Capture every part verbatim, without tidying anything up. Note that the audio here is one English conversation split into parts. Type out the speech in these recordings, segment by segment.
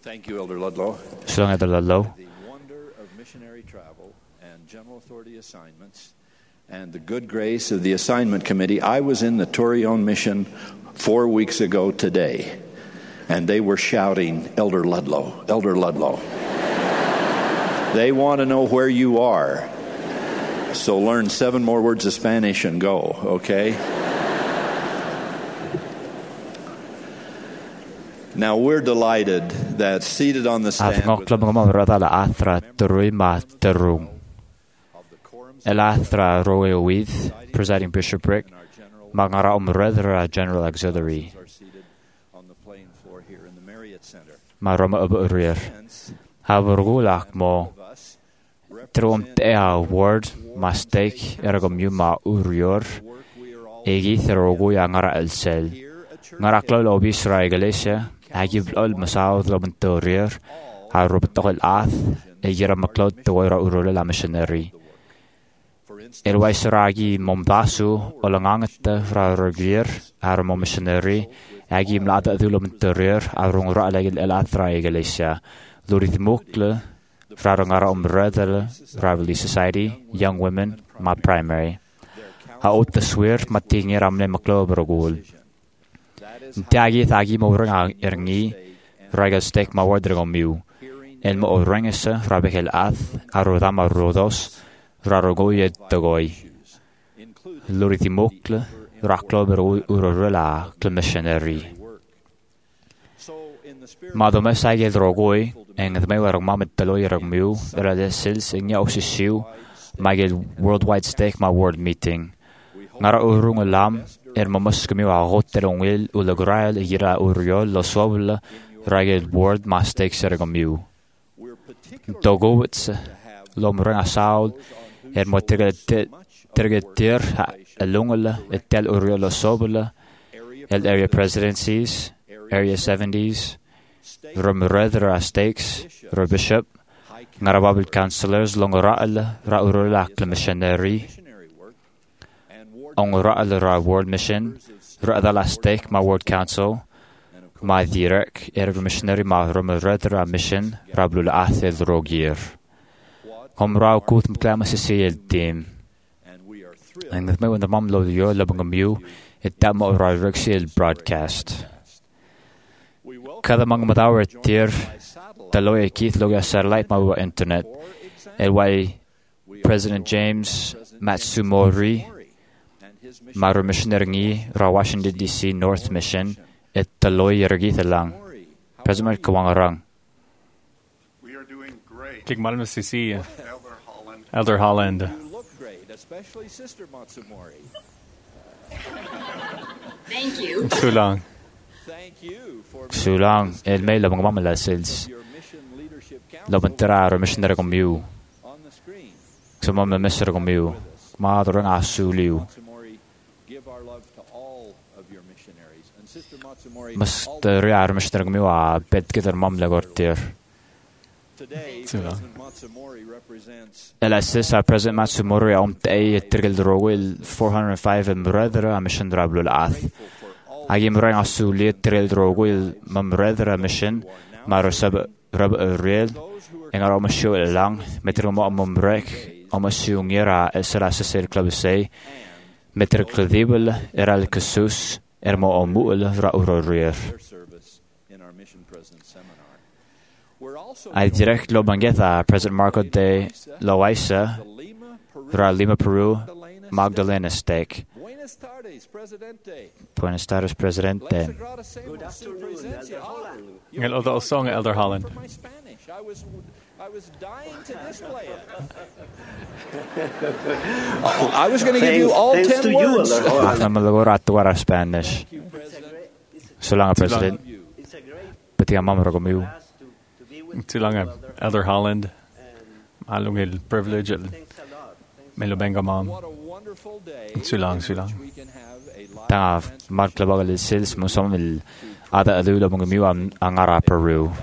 Thank you, Elder Ludlow. Slung Elder Ludlow. The wonder of missionary travel and general authority assignments and the good grace of the assignment committee. I was in the Torreon mission four weeks ago today, and they were shouting, Elder Ludlow, Elder Ludlow. They want to know where you are. So learn seven more words of Spanish and go, okay? Now we're delighted that seated on the stand with Elathra Roewydd, presiding bishopric, Mangara Umredra General Auxiliary, Maroma Uburir, Havergulak Mo, Trum Tea Word, Mistake, Ergomuma Urior, Egith Roguya Ngara Elsel, Ngaraklo Obisra Iglesia, Agib Ol Masao Lobentorier, Harubtol Ath, Egira Maclod Toira Urula Missionary. Elwaisragi Mombasu, Olangangata, Raragir, Armo Missionary, Agim Lada Dulumentorier, Arungra Legil Elathra Iglesia, Lurid Mukle, Rarangara Umredel, Ravely Society, Young Women, my primary. Haut the Swear, Mating Ramle Macloberogul. Tagi Thagi Morang Erni, Ragal Stek Mawadrego Mew, Elmo Orangesa, Rabel Ath, Arodama Rodos, Rarogoy Dogoi, Luritimokle, Raklober Urorella, Missionary. Madomesai Drogoi, and the Mayor of Mamet Deloyer of Mew, Radesils, and Yausishu, Magel Worldwide Stake my word meeting. Nara Urung Lam, Ermamuscamio, Hotelongil, Ulagrail, Ira Uriol, Losobla, Ragged Word, Mastake Sergomu. Dogowitz, Lomranga Sound, Ermotrigetir, Alungala, Etel Uriol Losobla, El Area Presidencies, Area seventies, Rumredra Stakes, Robishop, Narababil Councillors, Longoral, Raurula, Missionary. On Ra'al World Mission, Ra'adala Stake, my World Council, my Direk, Erg Missionary, my Rumredra Mission, Rablul Athel Rogir. Hom Rau Kut Mklamasisi team. And with me when the mom load your Labangamu, it damo Rexil broadcast. Kadamang Madawer Tier, the lawyer Keith Loga satellite my internet, L Y President James Matsumori. Maro missionary ra Washington D C North Mission et taloy yergith lang. President Kawangarang. We are doing great. Kigmalma C C. Elder Holland. Elder Holland. You look great, especially Sister Matsumori. Thank you. Sulang. Thank you for Sulang el may labang mamala sils. your mission leadership Labantera ra missionary komu. on the screen. Sumama missionary komu. Madrang asuliu. Matsumori, give our love to all of your missionaries. And Sister Matsumori, Mister Yar missionary komu a bed kider mamla gortir. today Sula. President Matsumori represents El assist our President Matsumori om tay trigel rowil four hundred five and brother a mission rablul ath. Agim rang asuli trigel rowil mam brother a mission marosab rab real engar om show lang metro mo om break om asungera esra sel club say metro credibel eral kasus ermo omul ra urorier. their service in our mission president seminar. We're also I direct Lobangetha President Marco de Loaiza Lima, Peru, ra Lima Peru Magdalena, Magdalena Stake. Buenas tardes, Presidente. Buenas tardes, Presidente. Good afternoon, Elder Holland. El Odo Song, Elder Holland. For my Spanish, I was, I was dying to display it. I was going to give you all Thanks ten to you, words. Elder Holland. Ahna malagoratu ara Spanish. Thank you, President. Sulanga President. You. It's a great Pati ang mamro komiu. task to, to be with Sulang Elder Holland. Malung el privilege. Thanks a lot. Thanks. Melobenga mom. What a wonderful day. Sulang, in which sulang. we can have a live Tanga magklabagal sils mo somil ada adula mong komiu ang ara Peru.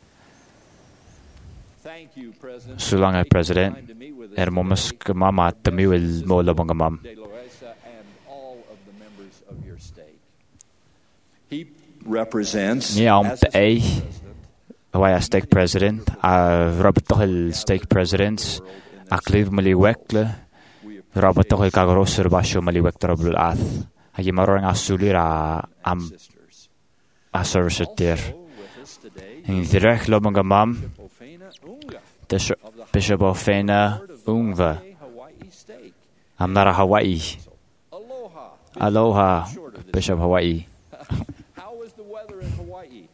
Thank you, President. Sulanga President. Time to meet with us Ermomus kamama tamiu el mo labang kamam. De Loaiza and all of the members of your state. He represents Ni ang as the tay president, Hawaii Stake President, a Robert Tohil Stake Presidents, a Clive Maliwekle, Robert Tohil Kagorosur Basho Maliwektrabul Ath, a Gimarang Asulir a am a service there. In the Rech Lomangamam, Bishop of Fena Ungva. I'm not a Hawaii. Aloha, Bishop Hawaii. How is the weather in Hawaii?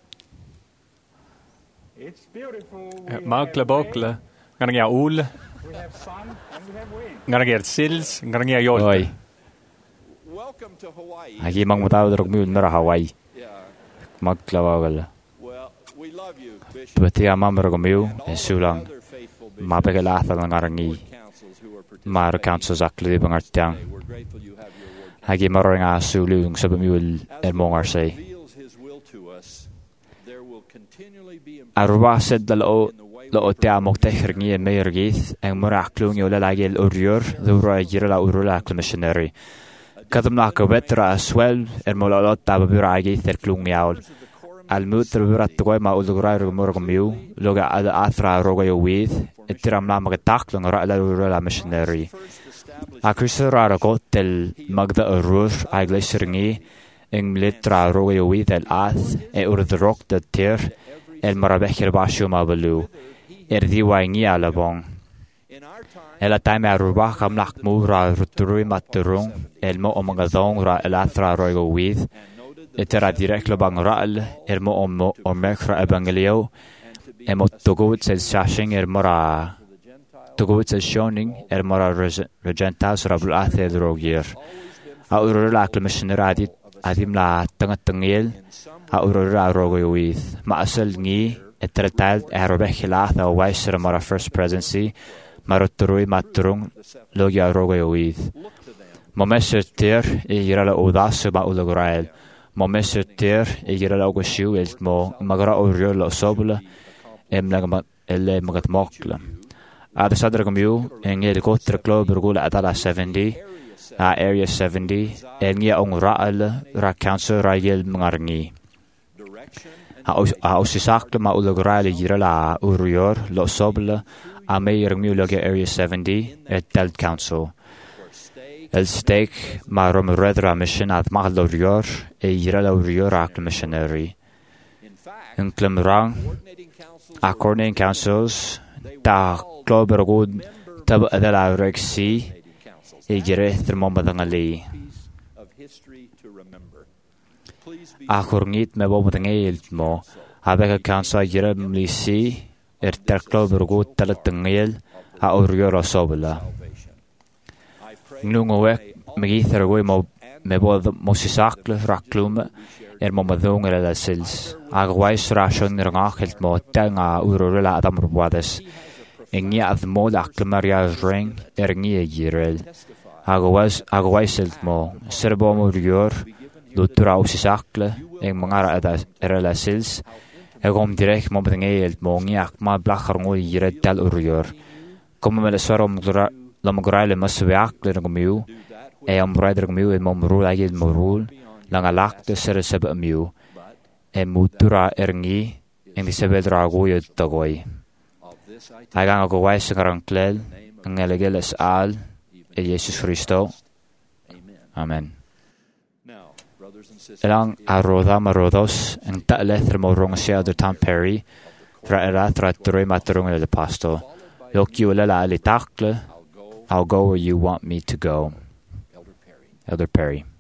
It's beautiful. Magla bokla. Ngarang ya ul. We have sun and we have wind. Ngarang ya sils. Ngarang ya yol. Oi, Welcome to Hawaii. agi mang mutaw drog mi unmera Hawaii. Yeah. Magklawagal. Well, we love you, Bishop. Pati amam drog mi and all the sulang. other faithful bishops Mapagalathal ng arangi. and councils who are Mar participating council zakli bangartyang. today. We're grateful you have your word. Agi marang asulu ng sabamiul As the ermongar Lord say. reveals His will to us, there will continually be Arwa sed dalo in the way lo te amok te hirngi en meirgith ang muraklung yola lagil urior dhura yirala urula missionary. Kadam na kawetra aswel er molalot tababura agi therklung yaul. Almut rubura tgoy ma ulugrai rumurgmiu loga ada athra roga yo with etiram na magtaklung ra la urula missionary. Akrisra ra gotel magda urur aglisringi ing litra roga yo with el ath e ur the rock the tier el marabekir bashu mabalu. Er diwaingi alabong. Ela time aruba kam lakmu ra ruturi maturung el mo omangadong ra elatra roigo with etera direct lobang raal er mo omo omekra evangelio emo togut sel shashing er mora togut sel shoning er mora regentas rabul athe drogier a urula missioner adit adim la tangatangil a urula rogo with ma asal ngi etretal erobekhilath a wiser mora first presidency Maroturui matrung logia rogo with. Momesertir e girala audace ma ulograel. Momesertir e girala ogoshu el mo magra orio lo sobla em lagma elle magat mokla. Ada sadra gamiu en el kotre club rugula atala seventy a area seventy en ya ong raal ra council rael mangarngi. A osisakla ma ulograel girala urior lo sobla a mayor Muloga Area seventy at Delt Council. El stake ma rom redra mission at Maglorior e Yirala Riorak missionary. In Clemrang, a coordinating councils, ta Clobergood, Tab Adela Rexi, e Jireth Momadangali. A Hornit me Bomadangail mo, Abeka Council Yiram Lisi. Er terklo bergut talatengel a oriora sobla. Nungowek megither we mo mebod mosisakle raklum er momadung er la sils. Agwais ration rangachelt mo tanga urorela adam ruades. Engia ad modak maria ring er ngie girel. Agwais agwaiselt mo serbo morior lutura usisakle eng mangara er la sils. Egom direct mo betengel mo ngiak ma blachar ngo yire dal urior. Kom me le swarom dra lam graile maswiak le ngmiu. E am rider ngmiu e mom rul agil mo rul. Langa lak de ser seb miu. E mutura erngi en disebel drago ye tagoy. Agang go wais ngarang klel ngelegeles al e Jesus Christo. Amen. Elang aroda marodos en ta'leth mo rong sia de Tom Perry ra era tra tre matrung el pasto yoki wala la ali takle I'll go where you want me to go. Elder Perry.